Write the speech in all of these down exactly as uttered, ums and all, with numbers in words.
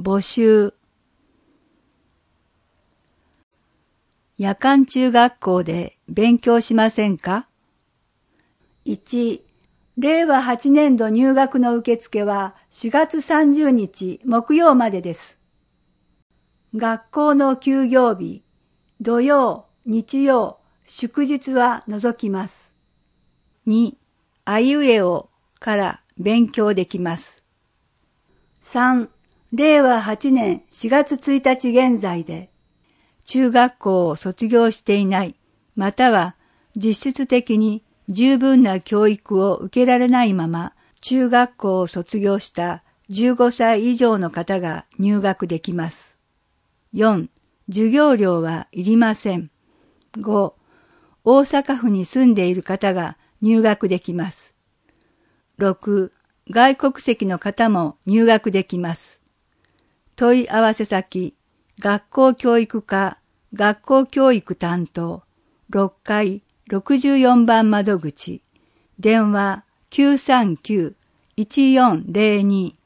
募集。夜間中学校で勉強しませんか？いち、れいわはちねんど入学の受付はしがつさんじゅうにち木曜までです。学校の休業日、土曜、日曜、祝日は除きます。に、あいうえおから勉強できます。さん、れいわはちねんしがつついたち現在で、中学校を卒業していない、または実質的に十分な教育を受けられないまま、中学校を卒業したじゅうごさい以上の方が入学できます。よん、授業料はいりません。ご、大阪府に住んでいる方が入学できます。ろく、外国籍の方も入学できます。問い合わせ先、学校教育課、学校教育担当、ろっかいろくじゅうよんばん窓口、電話 きゅうさんきゅう いちよんぜろに。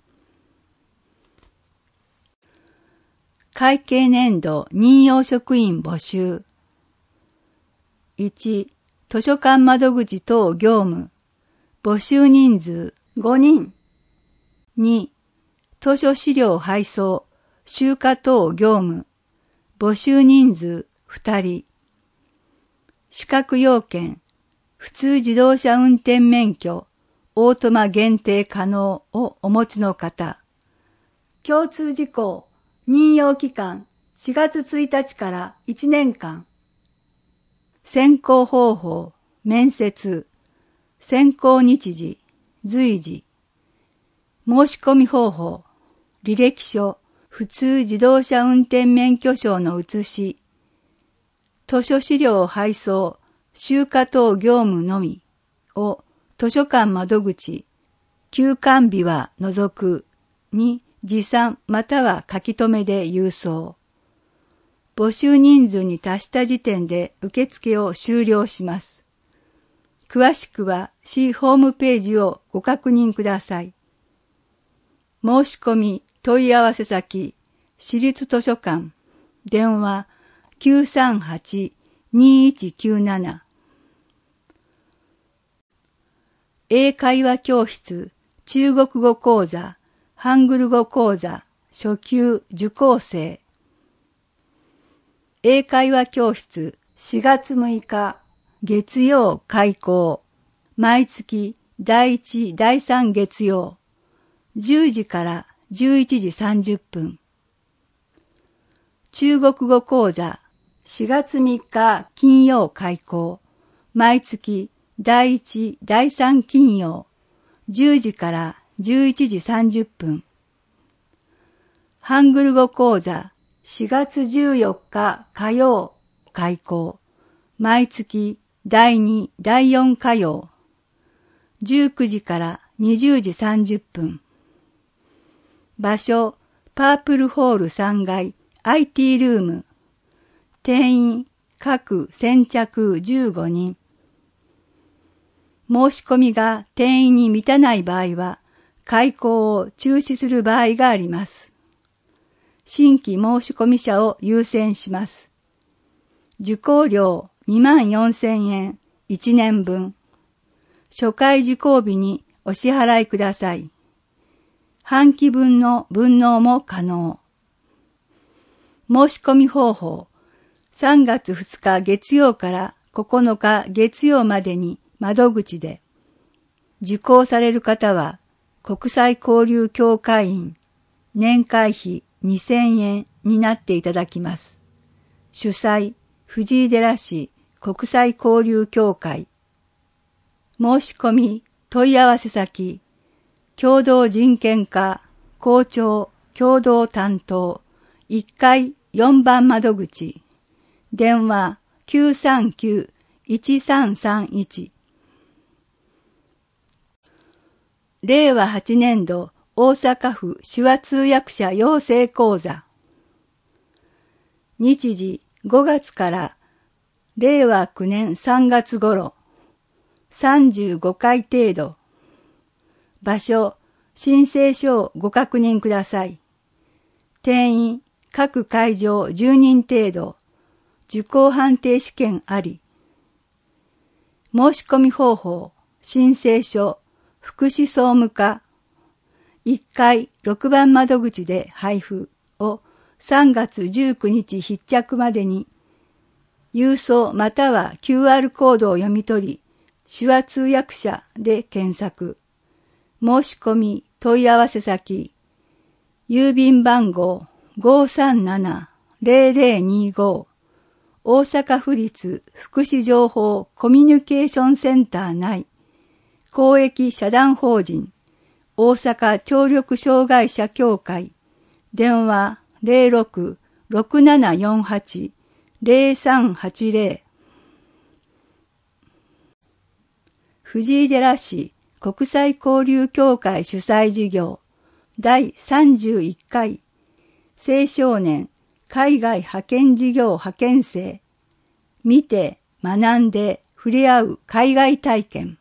会計年度任用職員募集。いち、図書館窓口等業務、募集人数ごにん。に、図書資料配送、集荷等業務、募集人数ふたり。資格要件、普通自動車運転免許、オートマ限定可能をお持ちの方。共通事項、任用期間しがつついたちからいちねんかん。選考方法、面接、選考日時、随時。申し込み方法、履歴書、普通自動車運転免許証の写し、図書資料配送、集荷等業務のみを図書館窓口、休館日は除くに持参または書き留めで郵送。募集人数に達した時点で受付を終了します。詳しくは市ホームページをご確認ください。申し込み問い合わせ先、市立図書館、電話 きゅうさんはち にいちきゅうなな。英会話教室、中国語講座、ハングル語講座、初級受講生。英会話教室しがつむいか月曜開講。毎月だいいち、だいさん月曜。じゅうじからじゅういちじさんじゅっぷん。中国語講座しがつみっか金曜開講。毎月だいいち、だいさん金曜。じゅうじからじゅういちじさんじゅっぷん。ハングル語講座しがつじゅうよっか火曜開講。毎月だいに、だいよん火曜。じゅうくじからにじゅうじさんじゅっぷん。場所、パープルホールさんがい アイティー ルーム。定員、各先着じゅうごにん。申し込みが定員に満たない場合は、開講を中止する場合があります。新規申し込み者を優先します。受講料にまんよんせんえんいちねんぶん。初回受講日にお支払いください。半期分の分納も可能。申し込み方法、さんがつふつか月曜からここのか月曜までに窓口で。受講される方は国際交流協会員年会費にせんえんになっていただきます。主催、藤井寺市国際交流協会。申し込み、問い合わせ先、共同人権課、校長、共同担当、いっかいよんばん窓口、電話 きゅうさんきゅう いちさんさんいち。れいわはちねんど大阪府手話通訳者養成講座。日時ごがつかられいわきゅうねんさんがつ頃、さんじゅうごかい程度。場所、申請書をご確認ください。 定員各会場じゅうにん程度、受講判定試験あり。申し込み方法、申請書、福祉総務課、いっかいろくばん窓口で配布をさんがつじゅうくにち必着までに、郵送または キューアール コードを読み取り、手話通訳者で検索。申し込み問い合わせ先、郵便番号 ごーさんななぜろぜろにご 大阪府立福祉情報コミュニケーションセンター内公益社団法人大阪聴力障害者協会電話 ゼロろく ろくななよんはち ゼロさんはちゼロ 藤井寺市国際交流協会主催事業だいさんじゅういっかい青少年海外派遣事業派遣生見て学んで触れ合う海外体験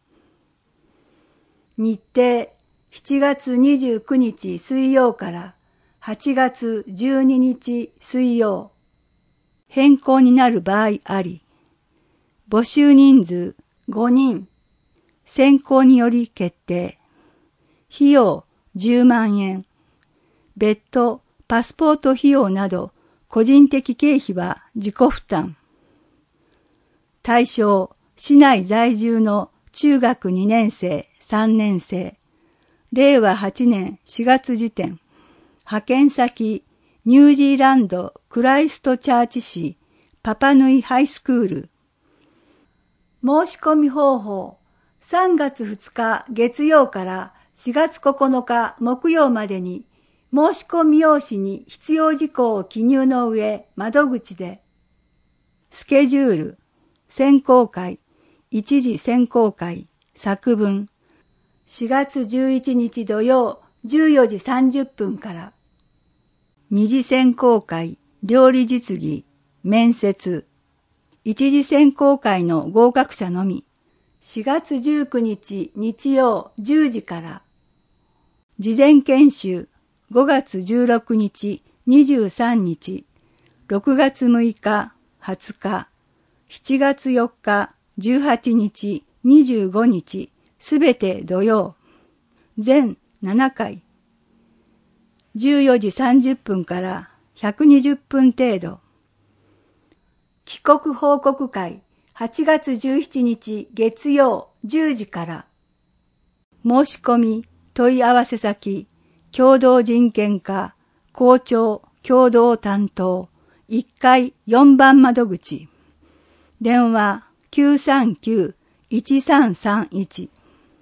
日程しちがつにじゅうくにち水曜からはちがつじゅうににち水曜変更になる場合あり募集人数ごにん選考により決定費用じゅうまんえん別途パスポート費用など個人的経費は自己負担対象市内在住の中学にねんせいさんねんせいれいわはちねんしがつ時点派遣先ニュージーランドクライストチャーチ市パパヌイハイスクール申し込み方法さんがつふつか月曜からしがつここのか木曜までに申し込み用紙に必要事項を記入の上窓口でスケジュール選考会一次選考会作文しがつじゅういちにち土曜じゅうよじさんじゅっぷんから二次選考会料理実技面接一次選考会の合格者のみしがつじゅうくにち日曜じゅうじから事前研修ごがつじゅうろくにちにじゅうさんにちろくがつむいかはつかしちがつよっかじゅうはちにちにじゅうごにちすべて土曜全ななかいじゅうよじさんじゅっぷんからひゃくにじゅっぷん程度帰国報告会はちがつじゅうしちにち月曜じゅうじから申し込み問い合わせ先共同人権課校長共同担当いっかいよんばん窓口電話 きゅうさんきゅう いちさんさんいち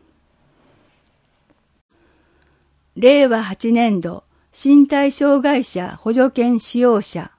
れいわはちねんど身体障害者補助犬使用者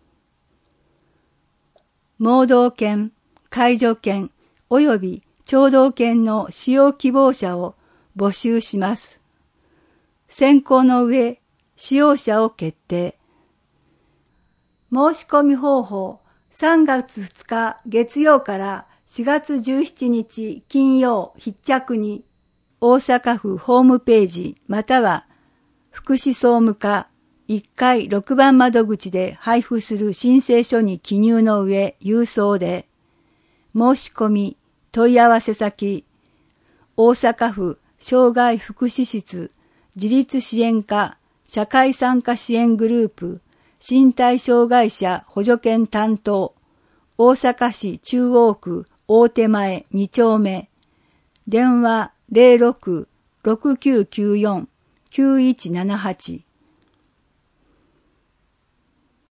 盲導犬介助犬及び聴導犬の使用希望者を募集します。選考の上、使用者を決定。申し込み方法、さんがつふつか月曜からしがつじゅうしちにち金曜必着に、大阪府ホームページまたは福祉総務課いっかいろくばん窓口で配布する申請書に記入の上郵送で、申し込み問い合わせ先、大阪府障害福祉室自立支援課社会参加支援グループ身体障害者補助犬担当大阪市中央区大手前にちょうめ電話 ゼロろく ろくきゅうきゅうよん きゅういちななはち